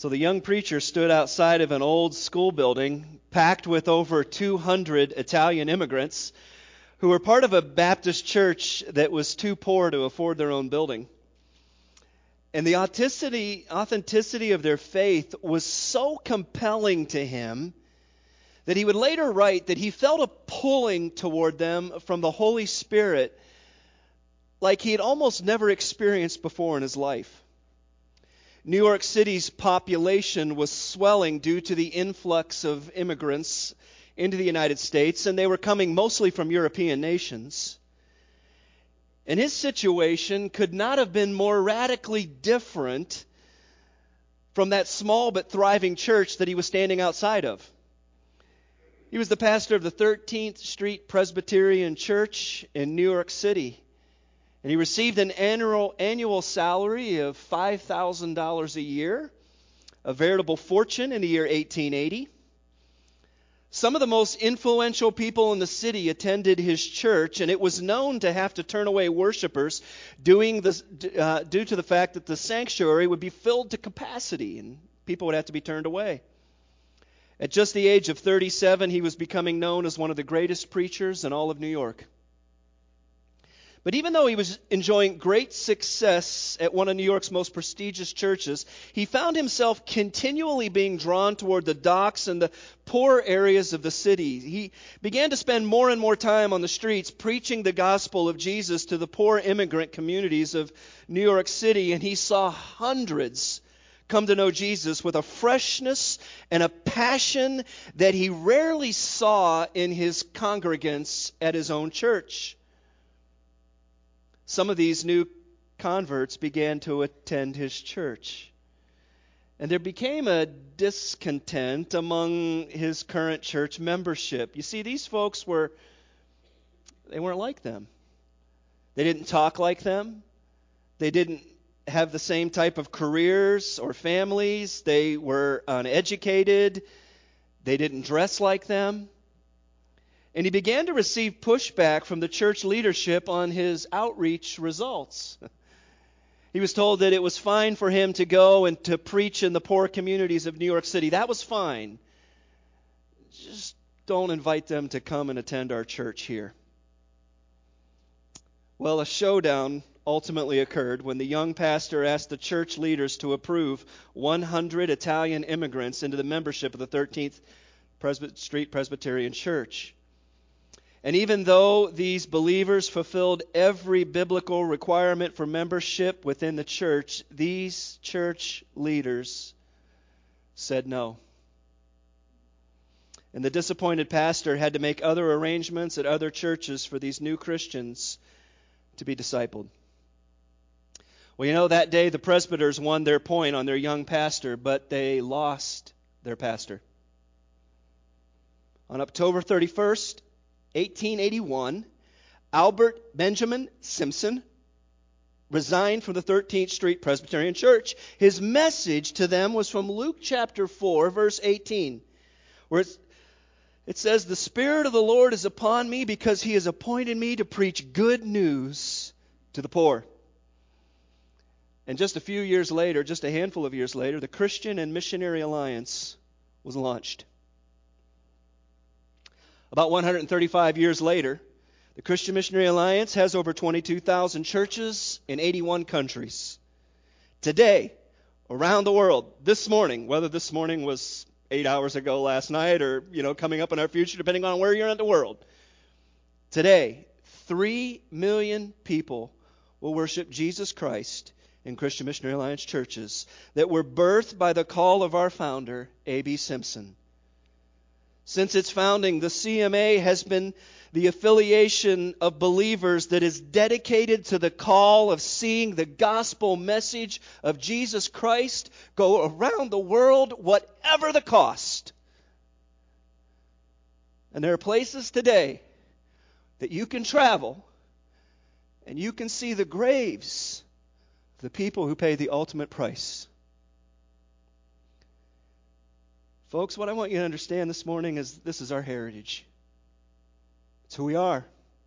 So the young preacher stood outside of an old school building packed with over 200 Italian immigrants who were part of a Baptist church that was too poor to afford their own building. And the authenticity of their faith was so compelling to him that he would later write that he felt a pulling toward them from the Holy Spirit like he had almost never experienced before in his life. New York City's population was swelling due to the influx of immigrants into the United States, and they were coming mostly from European nations. And his situation could not have been more radically different from that small but thriving church that he was standing outside of. He was the pastor of the 13th Street Presbyterian Church in New York City. And he received an annual salary of $5,000 a year, a veritable fortune in the year 1880. Some of the most influential people in the city attended his church, and it was known to have to turn away worshipers due to the fact that the sanctuary would be filled to capacity, and people would have to be turned away. At just the age of 37, he was becoming known as one of the greatest preachers in all of New York. But even though he was enjoying great success at one of New York's most prestigious churches, he found himself continually being drawn toward the docks and the poor areas of the city. He began to spend more and more time on the streets preaching the gospel of Jesus to the poor immigrant communities of New York City, and he saw hundreds come to know Jesus with a freshness and a passion that he rarely saw in his congregants at his own church. Some of these new converts began to attend his church. And there became a discontent among his current church membership. You see, these folks weren't like them. They didn't talk like them. They didn't have the same type of careers or families. They were uneducated. They didn't dress like them. And he began to receive pushback from the church leadership on his outreach results. He was told that it was fine for him to go and to preach in the poor communities of New York City. That was fine. Just don't invite them to come and attend our church here. Well, a showdown ultimately occurred when the young pastor asked the church leaders to approve 100 Italian immigrants into the membership of the 13th Street Presbyterian Church. And even though these believers fulfilled every biblical requirement for membership within the church, these church leaders said no. And the disappointed pastor had to make other arrangements at other churches for these new Christians to be discipled. Well, you know, that day the presbyters won their point on their young pastor, but they lost their pastor. On October 31st, 1881, Albert Benjamin Simpson resigned from the 13th Street Presbyterian Church. His message to them was from Luke chapter 4, verse 18, where it says, "The Spirit of the Lord is upon me because He has appointed me to preach good news to the poor." And just a handful of years later, the Christian and Missionary Alliance was launched. About 135 years later, the Christian Missionary Alliance has over 22,000 churches in 81 countries. Today, around the world, this morning, whether this morning was 8 hours ago last night or, coming up in our future, depending on where you're in the world, today, 3 million people will worship Jesus Christ in Christian Missionary Alliance churches that were birthed by the call of our founder, A.B. Simpson. Since its founding, the CMA has been the affiliation of believers that is dedicated to the call of seeing the gospel message of Jesus Christ go around the world, whatever the cost. And there are places today that you can travel and you can see the graves of the people who paid the ultimate price. Folks, what I want you to understand this morning is this is our heritage. It's who we are.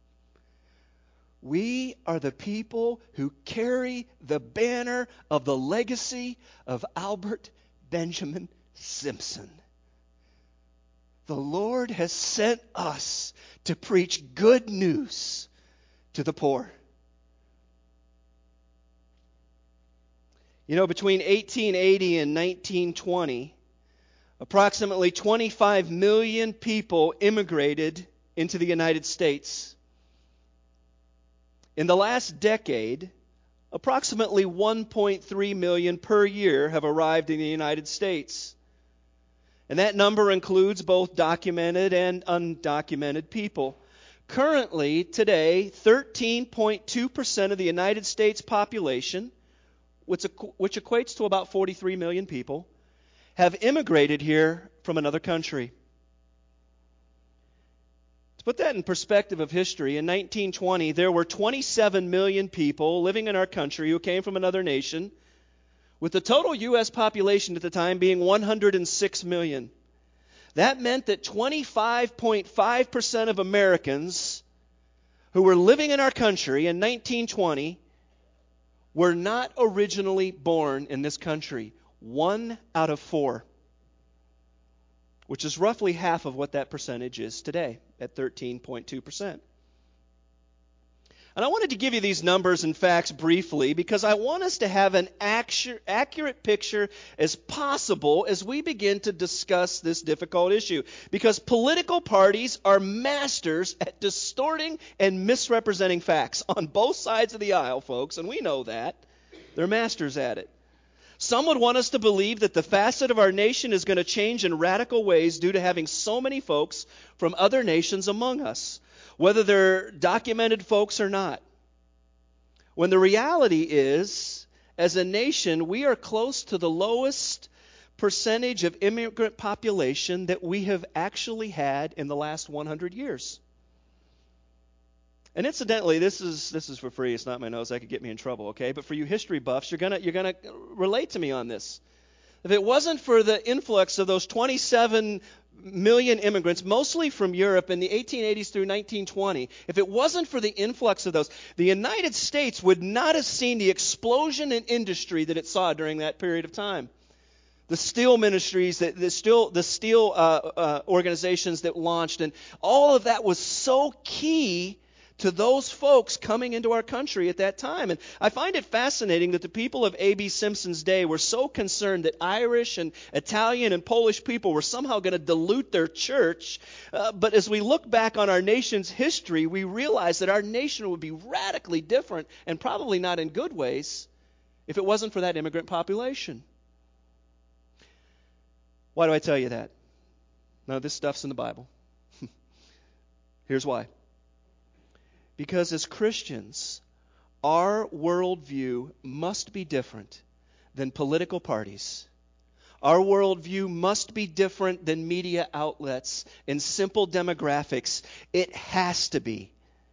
We are the people who carry the banner of the legacy of Albert Benjamin Simpson. The Lord has sent us to preach good news to the poor. You know, between 1880 and 1920, approximately 25 million people immigrated into the United States. In the last decade, approximately 1.3 million per year have arrived in the United States. And that number includes both documented and undocumented people. Currently, today, 13.2% of the United States population, which equates to about 43 million people, have immigrated here from another country. To put that in perspective of history, in 1920, there were 27 million people living in our country who came from another nation, with the total U.S. population at the time being 106 million. That meant that 25.5% of Americans who were living in our country in 1920 were not originally born in this country. 1 out of 4, which is roughly half of what that percentage is today at 13.2%. And I wanted to give you these numbers and facts briefly because I want us to have an accurate picture as possible as we begin to discuss this difficult issue. Because political parties are masters at distorting and misrepresenting facts on both sides of the aisle, folks, and we know that. They're masters at it. Some would want us to believe that the facet of our nation is going to change in radical ways due to having so many folks from other nations among us, whether they're documented folks or not. When the reality is, as a nation, we are close to the lowest percentage of immigrant population that we have actually had in the last 100 years. And incidentally, this is for free. It's not my nose. That could get me in trouble, okay? But for you history buffs, you're gonna relate to me on this. If it wasn't for the influx of those 27 million immigrants, mostly from Europe in the 1880s through 1920, if it wasn't for the influx of those, the United States would not have seen the explosion in industry that it saw during that period of time. The steel ministries, the steel organizations that launched, and all of that was so key to those folks coming into our country at that time. And I find it fascinating that the people of A.B. Simpson's day were so concerned that Irish and Italian and Polish people were somehow going to dilute their church. But as we look back on our nation's history, we realize that our nation would be radically different, and probably not in good ways, if it wasn't for that immigrant population. Why do I tell you that? Now, this stuff's in the Bible. Here's why. Because as Christians, our worldview must be different than political parties. Our worldview must be different than media outlets and simple demographics. It has to be.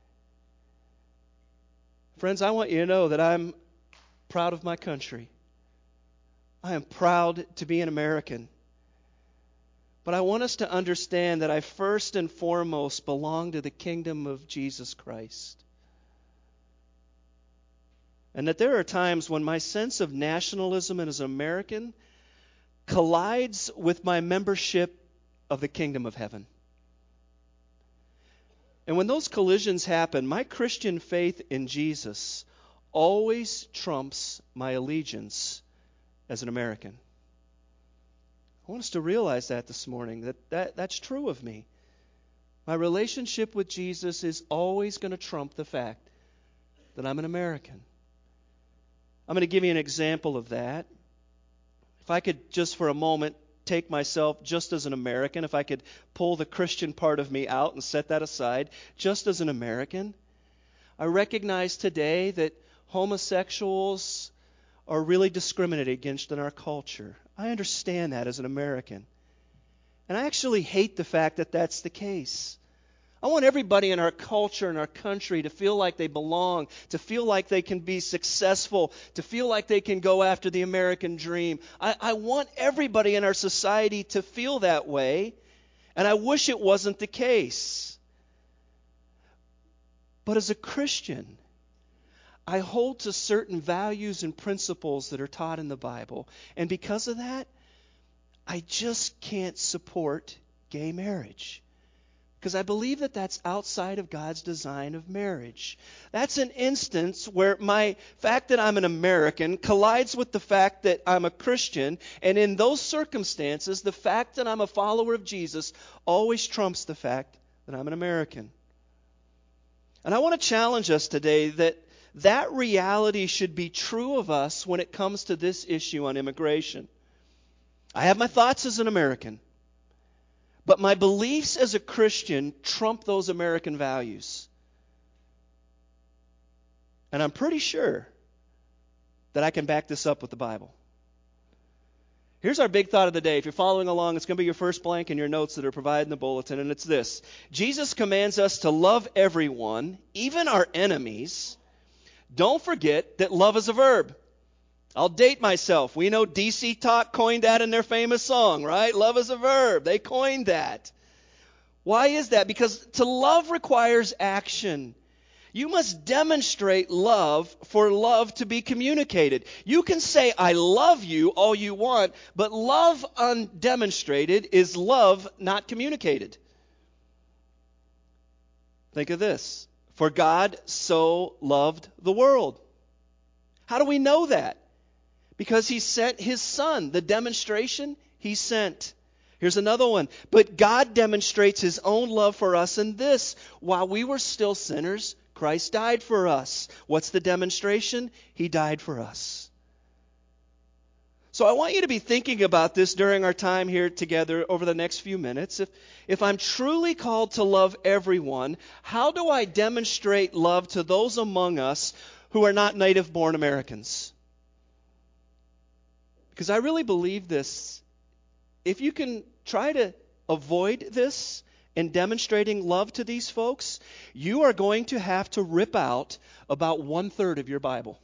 Friends, I want you to know that I'm proud of my country. I am proud to be an American. But I want us to understand that I first and foremost belong to the kingdom of Jesus Christ. And that there are times when my sense of nationalism as an American collides with my membership of the kingdom of heaven. And when those collisions happen, my Christian faith in Jesus always trumps my allegiance as an American. I want us to realize that this morning, that's true of me. My relationship with Jesus is always going to trump the fact that I'm an American. I'm going to give you an example of that. If I could just for a moment take myself just as an American, if I could pull the Christian part of me out and set that aside, just as an American, I recognize today that homosexuals are really discriminated against in our culture. I understand that as an American. And I actually hate the fact that that's the case. I want everybody in our culture and our country to feel like they belong, to feel like they can be successful, to feel like they can go after the American dream. I want everybody in our society to feel that way, and I wish it wasn't the case. But as a Christian, I hold to certain values and principles that are taught in the Bible. And because of that, I just can't support gay marriage. Because I believe that that's outside of God's design of marriage. That's an instance where my fact that I'm an American collides with the fact that I'm a Christian, and in those circumstances, the fact that I'm a follower of Jesus always trumps the fact that I'm an American. And I want to challenge us today that that reality should be true of us when it comes to this issue on immigration. I have my thoughts as an American. But my beliefs as a Christian trump those American values. And I'm pretty sure that I can back this up with the Bible. Here's our big thought of the day. If you're following along, it's going to be your first blank in your notes that are provided in the bulletin, and it's this. Jesus commands us to love everyone, even our enemies. Don't forget that love is a verb. I'll date myself. We know DC Talk coined that in their famous song, right? Love is a verb. They coined that. Why is that? Because to love requires action. You must demonstrate love for love to be communicated. You can say, I love you all you want, but love undemonstrated is love not communicated. Think of this. For God so loved the world. How do we know that? Because he sent his Son, the demonstration he sent. Here's another one. But God demonstrates his own love for us in this. While we were still sinners, Christ died for us. What's the demonstration? He died for us. So I want you to be thinking about this during our time here together over the next few minutes. If I'm truly called to love everyone, how do I demonstrate love to those among us who are not native-born Americans? Because I really believe this. If you can try to avoid this in demonstrating love to these folks, you are going to have to rip out about 1/3 of your Bible.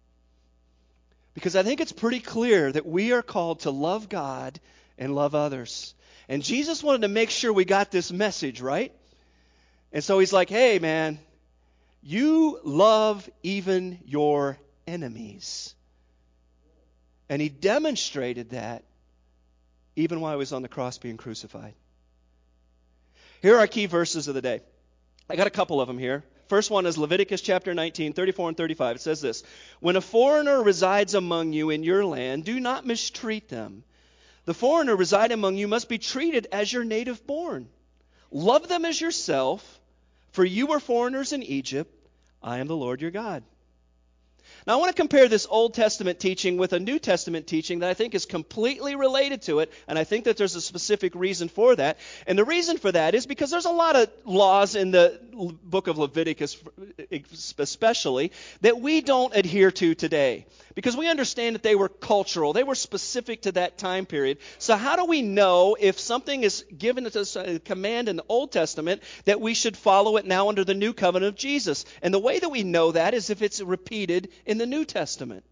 Because I think it's pretty clear that we are called to love God and love others. And Jesus wanted to make sure we got this message, right? And so he's like, hey, man, you love even your enemies. And he demonstrated that even while he was on the cross being crucified. Here are our key verses of the day. I got a couple of them here. First one is Leviticus chapter 19, 34 and 35. It says this. When a foreigner resides among you in your land, do not mistreat them. The foreigner residing among you must be treated as your native born. Love them as yourself, for you were foreigners in Egypt. I am the Lord your God. Now, I want to compare this Old Testament teaching with a New Testament teaching that I think is completely related to it, and I think that there's a specific reason for that. And the reason for that is because there's a lot of laws in the book of Leviticus, especially, that we don't adhere to today. Because we understand that they were cultural. They were specific to that time period. So how do we know if something is given as a command in the Old Testament that we should follow it now under the new covenant of Jesus? And the way that we know that is if it's repeated in the New Testament.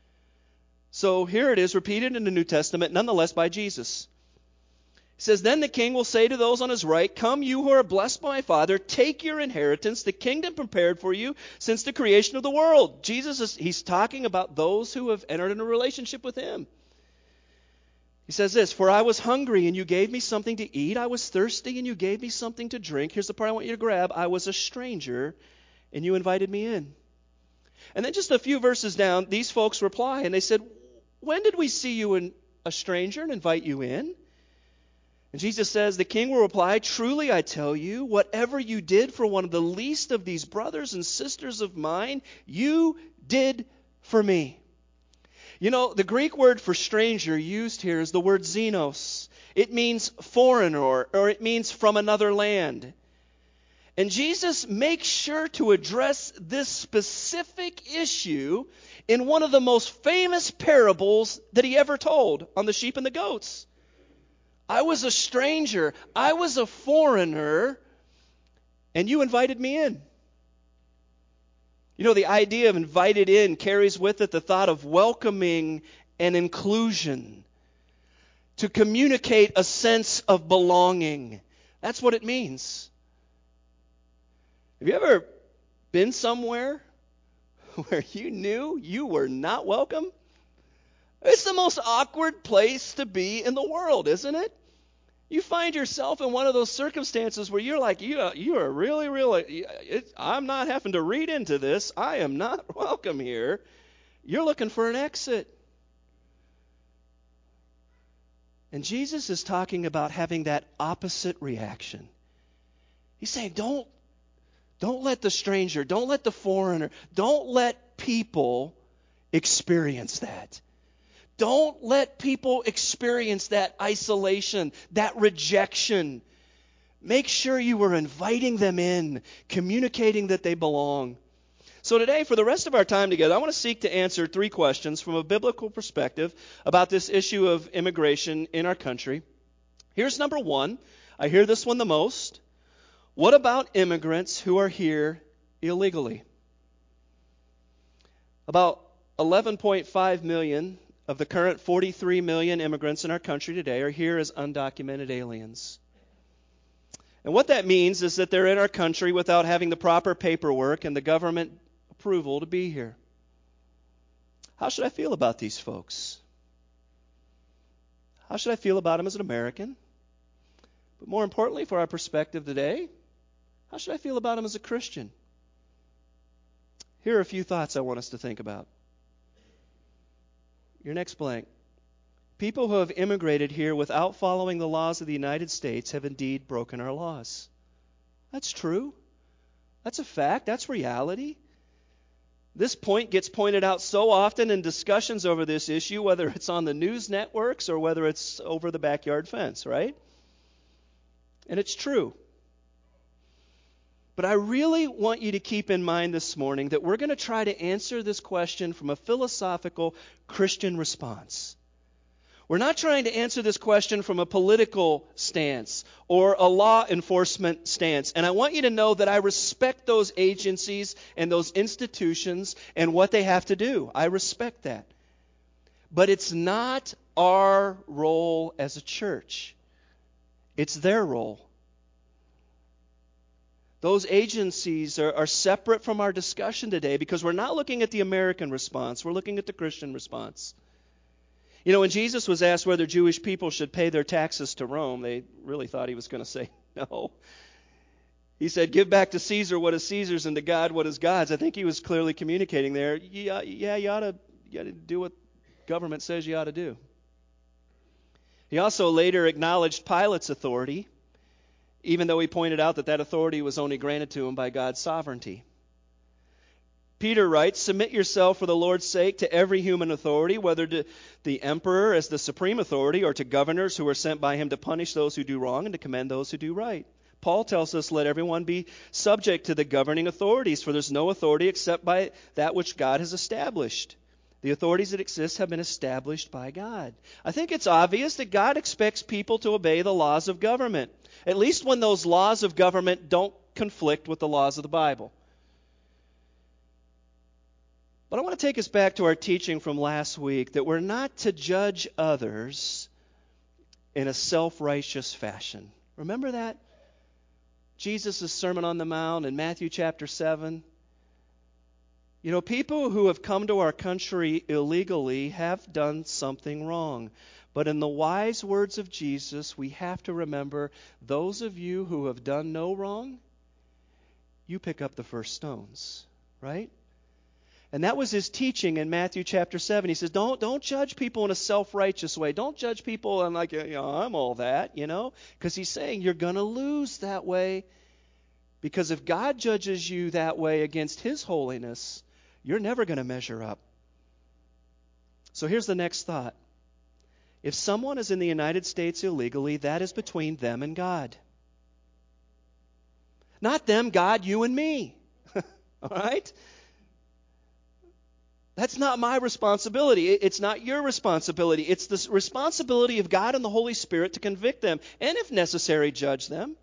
So here it is, repeated in the New Testament, nonetheless by Jesus. It says, then the king will say to those on his right, come, you who are blessed by my Father, take your inheritance, the kingdom prepared for you since the creation of the world. He's talking about those who have entered into a relationship with him. He says this, for I was hungry and you gave me something to eat. I was thirsty and you gave me something to drink. Here's the part I want you to grab. I was a stranger and you invited me in. And then just a few verses down, these folks reply and they said, when did we see you a stranger and invite you in? And Jesus says, the king will reply, truly I tell you, whatever you did for one of the least of these brothers and sisters of mine, you did for me. You know, the Greek word for stranger used here is the word xenos. It means foreigner, or it means from another land. And Jesus makes sure to address this specific issue in one of the most famous parables that he ever told on the sheep and the goats. I was a stranger, I was a foreigner, and you invited me in. You know, the idea of invited in carries with it the thought of welcoming and inclusion, to communicate a sense of belonging. That's what it means. Have you ever been somewhere where you knew you were not welcome? It's the most awkward place to be in the world, isn't it? You find yourself in one of those circumstances where you're like, you are really, I'm not having to read into this. I am not welcome here. You're looking for an exit. And Jesus is talking about having that opposite reaction. He's saying, don't let the stranger, don't let the foreigner, don't let people experience that. Don't let people experience that isolation, that rejection. Make sure you are inviting them in, communicating that they belong. So today, for the rest of our time together, I want to seek to answer 3 questions from a biblical perspective about this issue of immigration in our country. Here's number 1. I hear this one the most. What about immigrants who are here illegally? About 11.5 million of the current 43 million immigrants in our country today are here as undocumented aliens. And what that means is that they're in our country without having the proper paperwork and the government approval to be here. How should I feel about these folks? How should I feel about them as an American? But more importantly, for our perspective today, how should I feel about them as a Christian? Here are a few thoughts I want us to think about. Your next blank. People who have immigrated here without following the laws of the United States have indeed broken our laws. That's true. That's a fact. That's reality. This point gets pointed out so often in discussions over this issue, whether it's on the news networks or whether it's over the backyard fence, right? And it's true. But I really want you to keep in mind this morning that we're going to try to answer this question from a philosophical Christian response. We're not trying to answer this question from a political stance or a law enforcement stance. And I want you to know that I respect those agencies and those institutions and what they have to do. I respect that. But it's not our role as a church. It's their role. Those agencies are separate from our discussion today because we're not looking at the American response. We're looking at the Christian response. You know, when Jesus was asked whether Jewish people should pay their taxes to Rome, they really thought he was going to say no. He said, give back to Caesar what is Caesar's and to God what is God's. I think he was clearly communicating there, you ought to do what government says you ought to do. He also later acknowledged Pilate's authority, even though he pointed out that authority was only granted to him by God's sovereignty. Peter writes, submit yourself for the Lord's sake to every human authority, whether to the emperor as the supreme authority or to governors who are sent by him to punish those who do wrong and to commend those who do right. Paul tells us, let everyone be subject to the governing authorities, for there's no authority except by that which God has established. The authorities that exist have been established by God. I think it's obvious that God expects people to obey the laws of government, at least when those laws of government don't conflict with the laws of the Bible. But I want to take us back to our teaching from last week that we're not to judge others in a self-righteous fashion. Remember that? Jesus' Sermon on the Mount in Matthew chapter 7. You know, people who have come to our country illegally have done something wrong. But in the wise words of Jesus, we have to remember, those of you who have done no wrong, you pick up the first stones, right? And that was his teaching in Matthew chapter 7. He says, don't judge people in a self-righteous way. Don't judge people and like, I'm all that, Because he's saying you're going to lose that way. Because if God judges you that way against his holiness, you're never going to measure up. So here's the next thought. If someone is in the United States illegally, that is between them and God. Not them, God, you and me. All right? That's not my responsibility. It's not your responsibility. It's the responsibility of God and the Holy Spirit to convict them and, if necessary, judge them.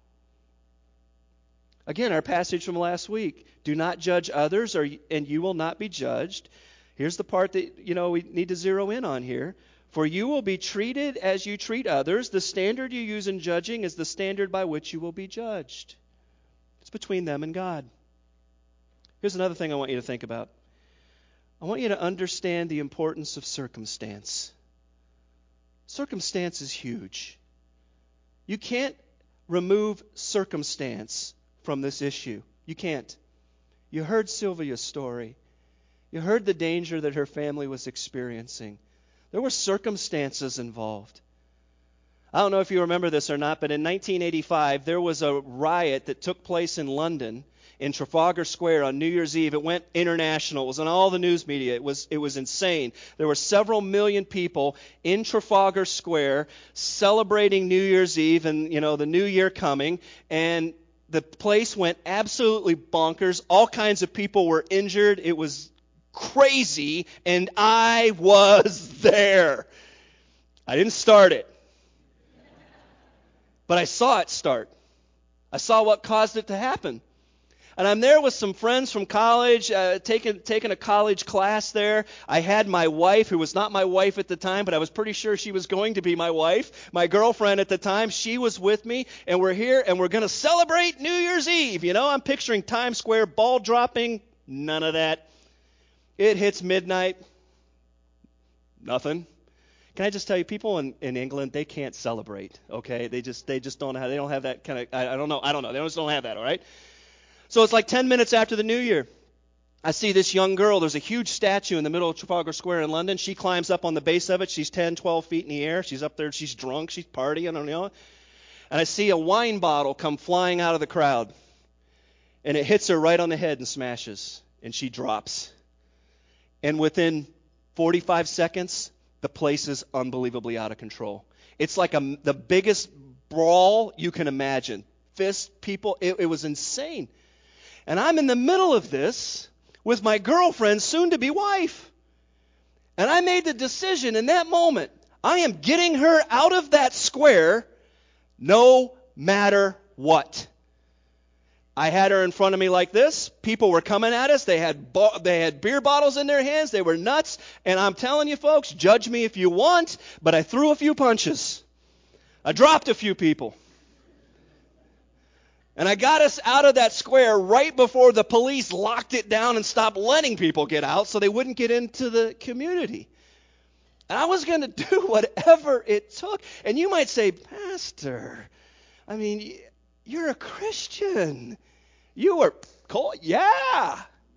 Again, our passage from last week. Do not judge others, and you will not be judged. Here's the part that, we need to zero in on here. For you will be treated as you treat others. The standard you use in judging is the standard by which you will be judged. It's between them and God. Here's another thing I want you to think about. I want you to understand the importance of circumstance. Circumstance is huge. You can't remove circumstance from this issue. You can't. You heard Sylvia's story. You heard the danger that her family was experiencing. There were circumstances involved. I don't know if you remember this or not, but in 1985, there was a riot that took place in London, in Trafalgar Square on New Year's Eve. It went international. It was on all the news media. It was insane. There were several million people in Trafalgar Square celebrating New Year's Eve and, the new year coming. And the place went absolutely bonkers. All kinds of people were injured. It was crazy, and I was there. I didn't start it, but I saw it start. I saw what caused it to happen. And I'm there with some friends from college, taking a college class there. I had my wife, who was not my wife at the time, but I was pretty sure she was going to be my wife. My girlfriend at the time, she was with me, and we're here, and we're going to celebrate New Year's Eve. I'm picturing Times Square, ball dropping, none of that. It hits midnight, nothing. Can I just tell you, people in England, they can't celebrate, okay? They just don't have that kind of, I don't know, they just don't have that, all right? So it's like 10 minutes after the New Year. I see this young girl. There's a huge statue in the middle of Trafalgar Square in London. She climbs up on the base of it. She's 10, 12 feet in the air. She's up there. She's drunk. She's partying. And I see a wine bottle come flying out of the crowd. And it hits her right on the head and smashes. And she drops. And within 45 seconds, the place is unbelievably out of control. It's like the biggest brawl you can imagine. Fists, people. It was insane. And I'm in the middle of this with my girlfriend's soon-to-be wife. And I made the decision in that moment, I am getting her out of that square no matter what. I had her in front of me like this. People were coming at us. They had beer bottles in their hands. They were nuts. And I'm telling you, folks, judge me if you want, but I threw a few punches. I dropped a few people. And I got us out of that square right before the police locked it down and stopped letting people get out so they wouldn't get into the community. And I was going to do whatever it took. And you might say, Pastor, you're a Christian. You were cool. Yeah.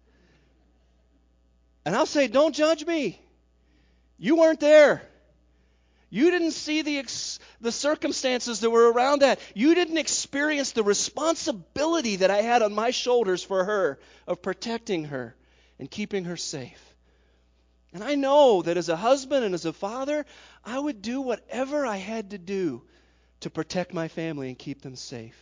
And I'll say, don't judge me. You weren't there. You didn't see the circumstances that were around that. You didn't experience the responsibility that I had on my shoulders for her, of protecting her and keeping her safe. And I know that as a husband and as a father, I would do whatever I had to do to protect my family and keep them safe.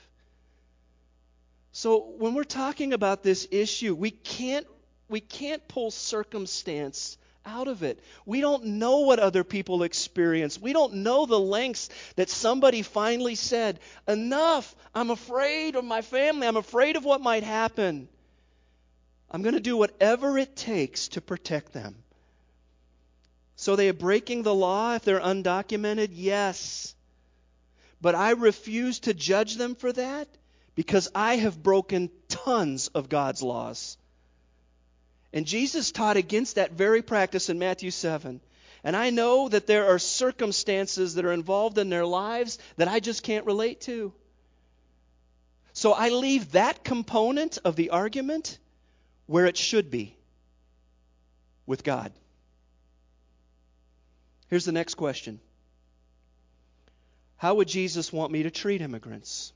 So when we're talking about this issue, we can't pull circumstance out of it. We don't know what other people experience. We don't know the lengths that somebody finally said, enough, I'm afraid of my family. I'm afraid of what might happen. I'm going to do whatever it takes to protect them. So they are breaking the law if they're undocumented? Yes. But I refuse to judge them for that because I have broken tons of God's laws. And Jesus taught against that very practice in Matthew 7. And I know that there are circumstances that are involved in their lives that I just can't relate to. So I leave that component of the argument where it should be, with God. Here's the next question. How would Jesus want me to treat immigrants?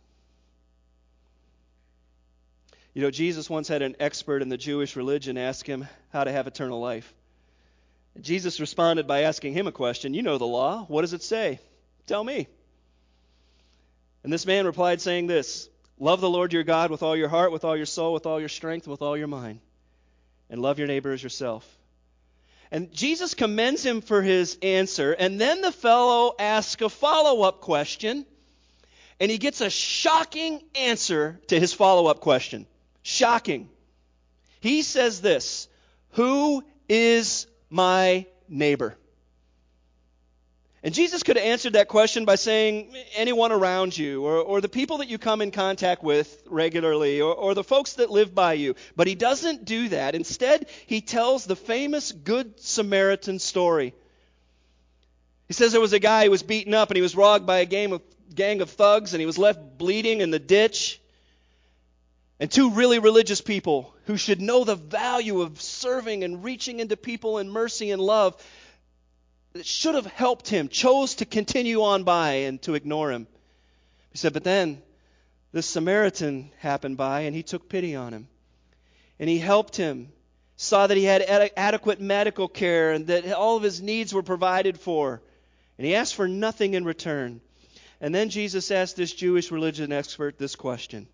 Jesus once had an expert in the Jewish religion ask him how to have eternal life. Jesus responded by asking him a question. You know the law. What does it say? Tell me. And this man replied saying this, love the Lord your God with all your heart, with all your soul, with all your strength, and with all your mind. And love your neighbor as yourself. And Jesus commends him for his answer. And then the fellow asks a follow-up question. And he gets a shocking answer to his follow-up question. Shocking. He says this, who is my neighbor? And Jesus could have answered that question by saying anyone around you, or the people that you come in contact with regularly, or the folks that live by you. But he doesn't do that. Instead, he tells the famous Good Samaritan story. He says there was a guy who was beaten up and he was robbed by a gang of thugs, and he was left bleeding in the ditch. And two really religious people who should know the value of serving and reaching into people in mercy and love that should have helped him, chose to continue on by and to ignore him. He said, but then this Samaritan happened by and he took pity on him. And he helped him, saw that he had adequate medical care and that all of his needs were provided for. And he asked for nothing in return. And then Jesus asked this Jewish religion expert this question.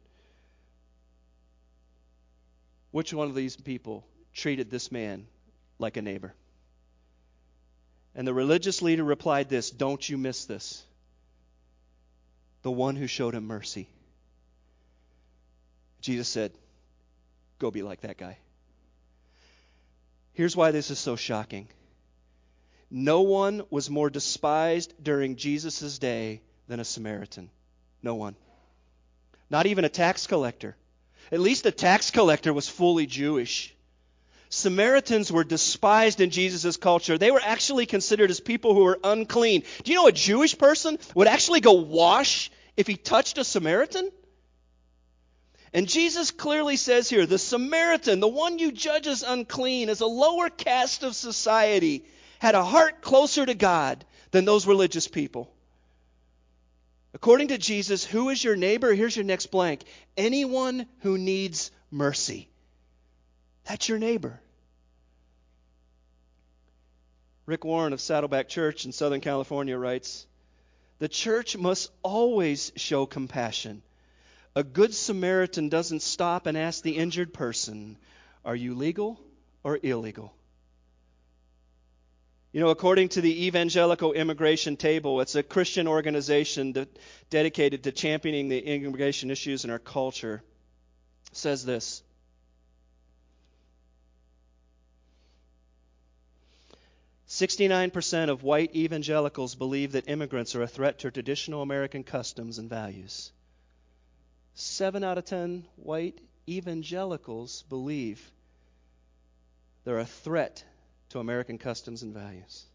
Which one of these people treated this man like a neighbor? And the religious leader replied this, don't you miss this. The one who showed him mercy. Jesus said, go be like that guy. Here's why this is so shocking. No one was more despised during Jesus' day than a Samaritan. No one. Not even a tax collector. At least a tax collector was fully Jewish. Samaritans were despised in Jesus' culture. They were actually considered as people who were unclean. Do you know a Jewish person would actually go wash if he touched a Samaritan? And Jesus clearly says here, the Samaritan, the one you judge as unclean, as a lower caste of society, had a heart closer to God than those religious people. According to Jesus, who is your neighbor? Here's your next blank. Anyone who needs mercy. That's your neighbor. Rick Warren of Saddleback Church in Southern California writes, the church must always show compassion. A good Samaritan doesn't stop and ask the injured person, are you legal or illegal? You know, according to the Evangelical Immigration Table, it's a Christian organization dedicated to championing the immigration issues in our culture, says this. 69% of white evangelicals believe that immigrants are a threat to traditional American customs and values. 7 out of 10 white evangelicals believe they're a threat to American customs and values.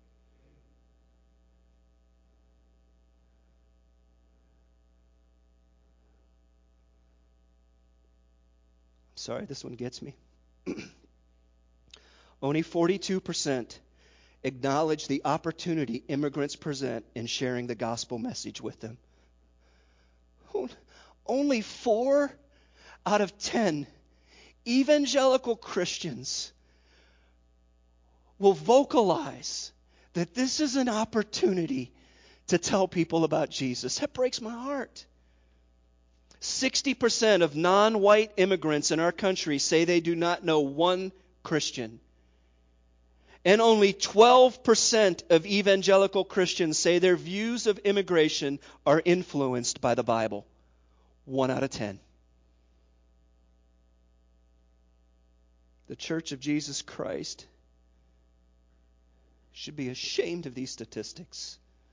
I'm sorry, this one gets me. Only 42% acknowledge the opportunity immigrants present in sharing the gospel message with them. Only 4 out of 10 evangelical Christians will vocalize that this is an opportunity to tell people about Jesus. That breaks my heart. 60% of non-white immigrants in our country say they do not know one Christian. And only 12% of evangelical Christians say their views of immigration are influenced by the Bible. 1 out of 10. The Church of Jesus Christ should be ashamed of these statistics.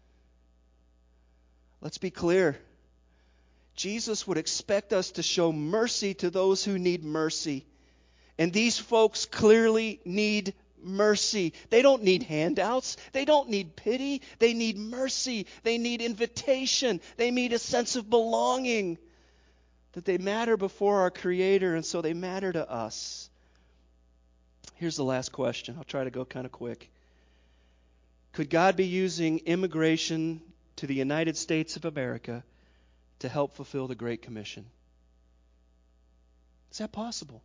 Let's be clear. Jesus would expect us to show mercy to those who need mercy. And these folks clearly need mercy. They don't need handouts. They don't need pity. They need mercy. They need invitation. They need a sense of belonging. That they matter before our Creator, and so they matter to us. Here's the last question. I'll try to go kind of quick. Could God be using immigration to the United States of America to help fulfill the Great Commission? Is that possible?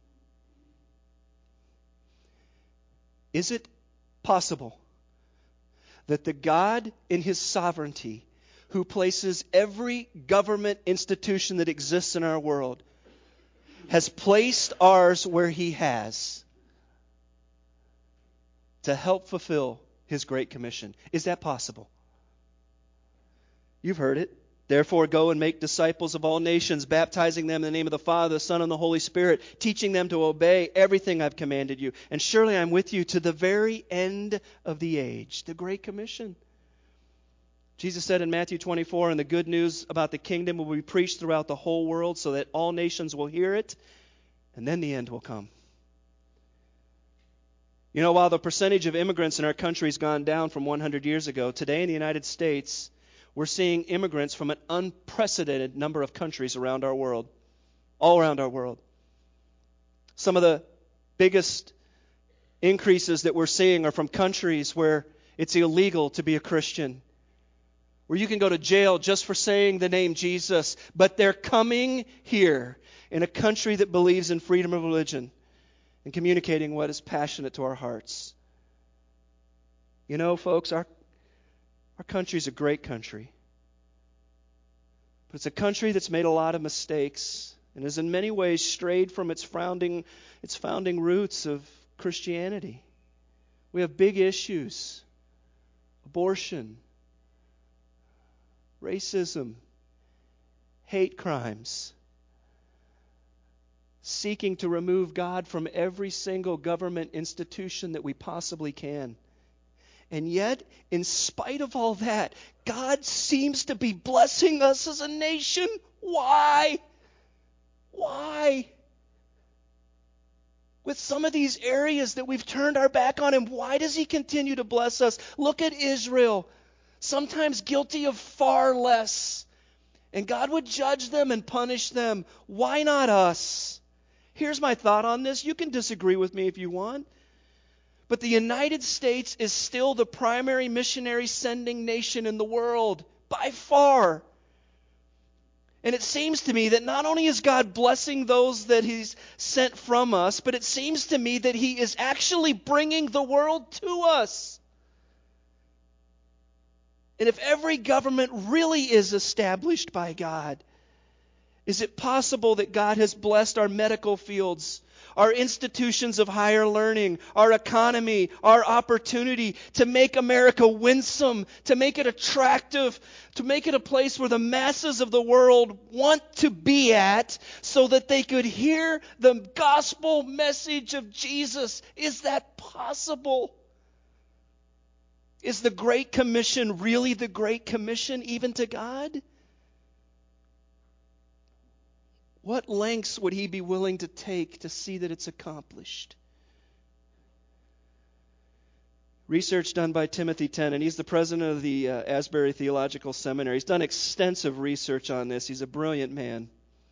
Is it possible that the God in His sovereignty, who places every government institution that exists in our world, has placed ours where He has to help fulfill His Great Commission? Is that possible? You've heard it. Therefore, go and make disciples of all nations, baptizing them in the name of the Father, the Son, and the Holy Spirit, teaching them to obey everything I've commanded you. And surely I'm with you to the very end of the age. The Great Commission. Jesus said in Matthew 24, and the good news about the kingdom will be preached throughout the whole world so that all nations will hear it, and then the end will come. You know, while the percentage of immigrants in our country has gone down from 100 years ago, today in the United States, we're seeing immigrants from an unprecedented number of countries around our world, all around our world. Some of the biggest increases that we're seeing are from countries where it's illegal to be a Christian, where you can go to jail just for saying the name Jesus, but they're coming here in a country that believes in freedom of religion and communicating what is passionate to our hearts. You know, folks, our country's a great country. But it's a country that's made a lot of mistakes and has in many ways strayed from its founding roots of Christianity. We have big issues: abortion, racism, hate crimes, seeking to remove God from every single government institution that we possibly can. And yet, in spite of all that, God seems to be blessing us as a nation. Why? Why? With some of these areas that we've turned our back on Him, why does He continue to bless us? Look at Israel, sometimes guilty of far less. And God would judge them and punish them. Why not us? Here's my thought on this. You can disagree with me if you want. But the United States is still the primary missionary sending nation in the world, by far. And it seems to me that not only is God blessing those that He's sent from us, but it seems to me that He is actually bringing the world to us. And if every government really is established by God, is it possible that God has blessed our medical fields, our institutions of higher learning, our economy, our opportunity to make America winsome, to make it attractive, to make it a place where the masses of the world want to be at so that they could hear the gospel message of Jesus? Is that possible? Is the Great Commission really the Great Commission even to God? What lengths would He be willing to take to see that it's accomplished? Research done by Timothy Tennant. He's the president of the Asbury Theological Seminary. He's done extensive research on this. He's a brilliant man.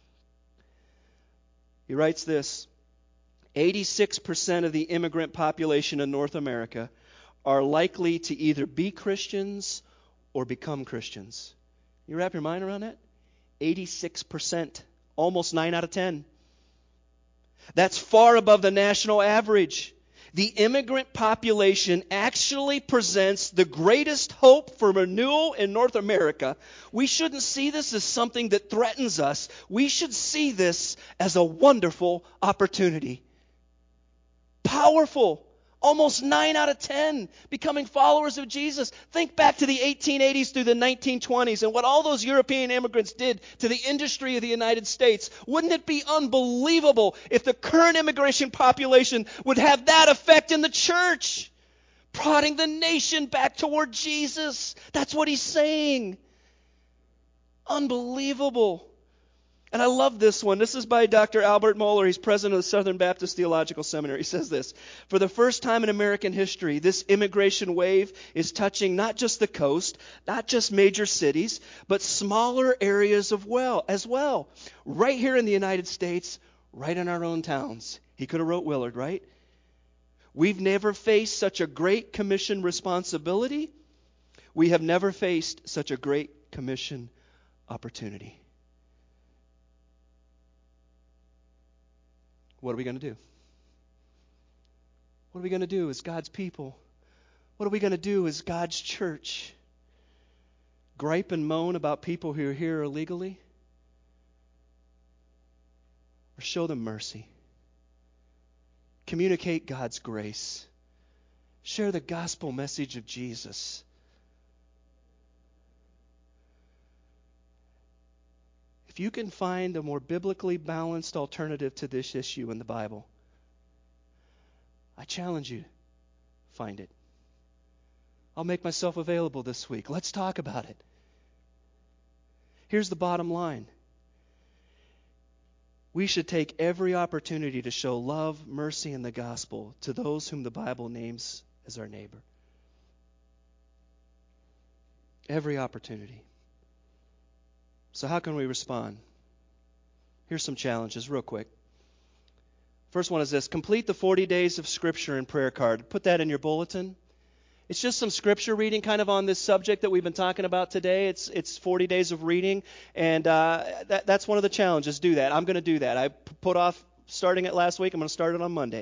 He writes this: 86% of the immigrant population in North America are likely to either be Christians or become Christians. You wrap your mind around that? 86%. Almost 9 out of 10. That's far above the national average. The immigrant population actually presents the greatest hope for renewal in North America. We shouldn't see this as something that threatens us. We should see this as a wonderful opportunity. Powerful. Almost 9 out of 10 becoming followers of Jesus. Think back to the 1880s through the 1920s and what all those European immigrants did to the industry of the United States. Wouldn't it be unbelievable if the current immigration population would have that effect in the church? Prodding the nation back toward Jesus. That's what he's saying. Unbelievable. And I love this one. This is by Dr. Albert Mohler. He's president of the Southern Baptist Theological Seminary. He says this: for the first time in American history, this immigration wave is touching not just the coast, not just major cities, but smaller areas as well. Right here in the United States, right in our own towns. He could have wrote Willard, right? We've never faced such a great commission responsibility. We have never faced such a great commission opportunity. What are we going to do? What are we going to do as God's people? What are we going to do as God's church? Gripe and moan about people who are here illegally? Or show them mercy? Communicate God's grace. Share the gospel message of Jesus. If you can find a more biblically balanced alternative to this issue in the Bible, I challenge you, find it. I'll make myself available this week. Let's talk about it. Here's the bottom line. We should take every opportunity to show love, mercy, and the gospel to those whom the Bible names as our neighbor. Every opportunity. So how can we respond? Here's some challenges real quick. First one is this. Complete the 40 days of Scripture and prayer card. Put that in your bulletin. It's just some Scripture reading kind of on this subject that we've been talking about today. It's 40 days of reading, and that's one of the challenges. Do that. I'm going to do that. I put off starting it last week. I'm going to start it on Monday.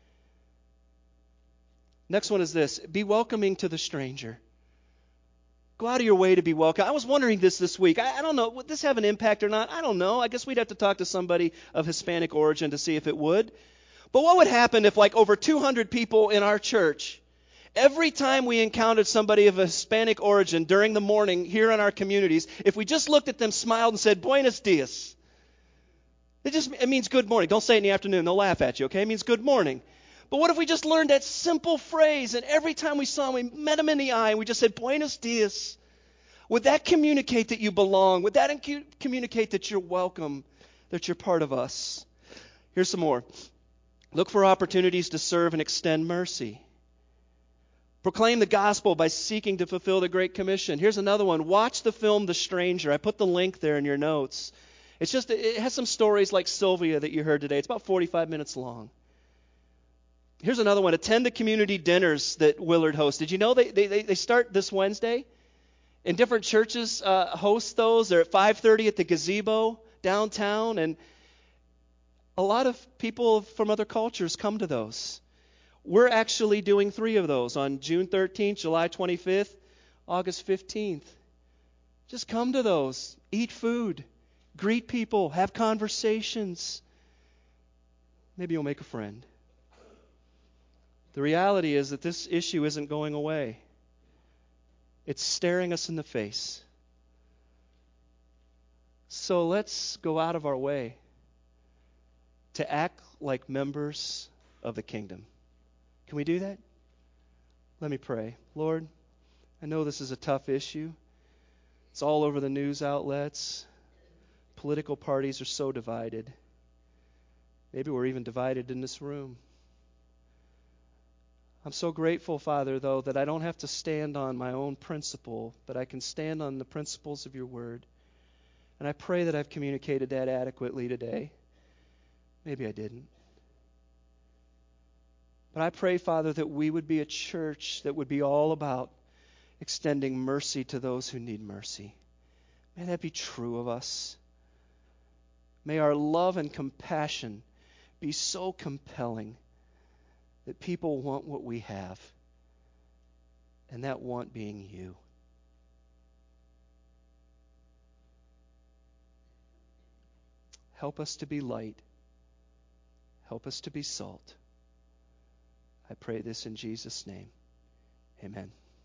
Next one is this. Be welcoming to the stranger. Go out of your way to be welcome. I was wondering this week. I don't know. Would this have an impact or not? I don't know. I guess we'd have to talk to somebody of Hispanic origin to see if it would. But what would happen if like over 200 people in our church, every time we encountered somebody of a Hispanic origin during the morning here in our communities, if we just looked at them, smiled, and said, Buenos dias. It means good morning. Don't say it in the afternoon. They'll laugh at you, okay? It means good morning. But what if we just learned that simple phrase, and every time we saw him, we met him in the eye, and we just said, Buenos dias? Would that communicate that you belong? Would that communicate that you're welcome, that you're part of us? Here's some more. Look for opportunities to serve and extend mercy. Proclaim the gospel by seeking to fulfill the Great Commission. Here's another one. Watch the film The Stranger. I put the link there in your notes. It has some stories like Sylvia that you heard today. It's about 45 minutes long. Here's another one. Attend the community dinners that Willard hosts. Did you know they start this Wednesday? And different churches host those. They're at 5:30 at the gazebo downtown. And a lot of people from other cultures come to those. We're actually doing 3 of those on June 13th, July 25th, August 15th. Just come to those. Eat food. Greet people. Have conversations. Maybe you'll make a friend. The reality is that this issue isn't going away. It's staring us in the face. So let's go out of our way to act like members of the kingdom. Can we do that? Let me pray. Lord, I know this is a tough issue. It's all over the news outlets. Political parties are so divided. Maybe we're even divided in this room. I'm so grateful, Father, though, that I don't have to stand on my own principle, but I can stand on the principles of your word. And I pray that I've communicated that adequately today. Maybe I didn't. But I pray, Father, that we would be a church that would be all about extending mercy to those who need mercy. May that be true of us. May our love and compassion be so compelling that people want what we have, and that want being you. Help us to be light. Help us to be salt. I pray this in Jesus' name. Amen.